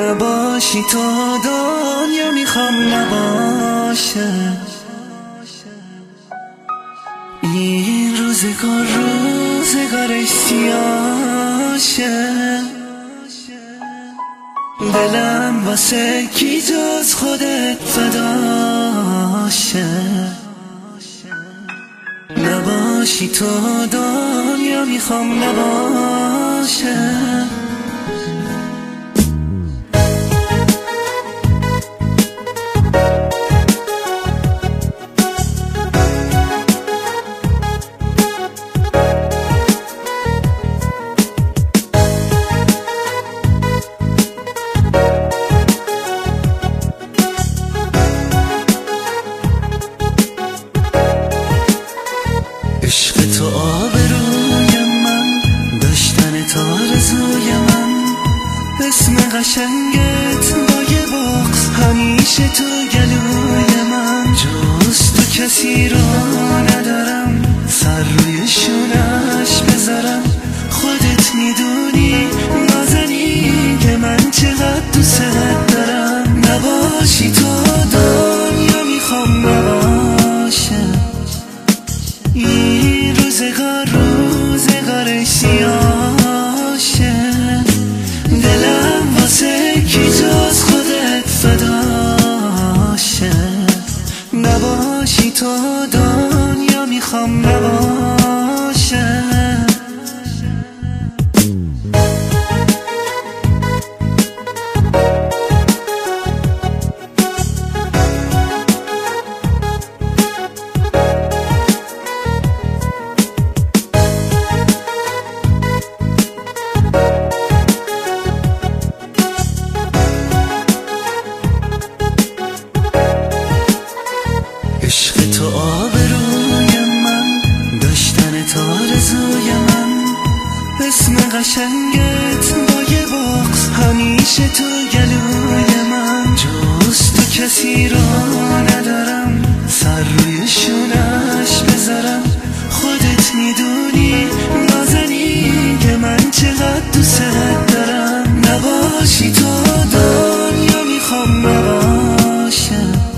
نباشی تو دنیا میخوام نباشه. این روزگار سیاشه. دلم واسه کی جز خودت فداشه. نباشی تو دنیا میخوام نباشه. عشق تو آبروی من، داشتن تو آرزوی من. اسم قشنگت با یه بغض همیشه تو گلوی من. جز تو کسی رو ندارم سر روی شونش بذارم. خودت میدونی نازنی که من چقدر دوست دارم. نباشی تو دنیا میخوام نباشه. این روزگار سیاشه. دلم واسه کی جز خودت فداشه. نباشی تو دنیا میخوام نباشه. عشق تو آبروی من، داشتن تو آرزوی من. اسم قشنگت با یه بغض همیشه تو گلوی من. جز تو کسی رو ندارم سر روی شونش بذارم. خودت میدونی نازنی که من چقدر دوست دارم. نباشی تو دنیا میخوام نباشه.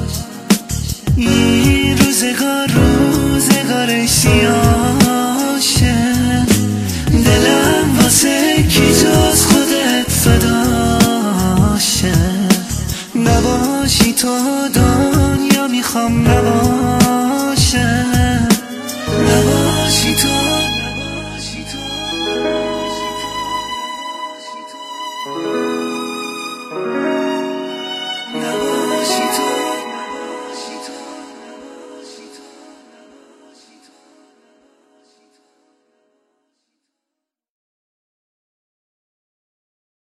این روزگار سیاشه. دلم واسه کی جز خودت فداشه. نباشی تو دنیا میخوام نباشه. نباشی تو نباشی تو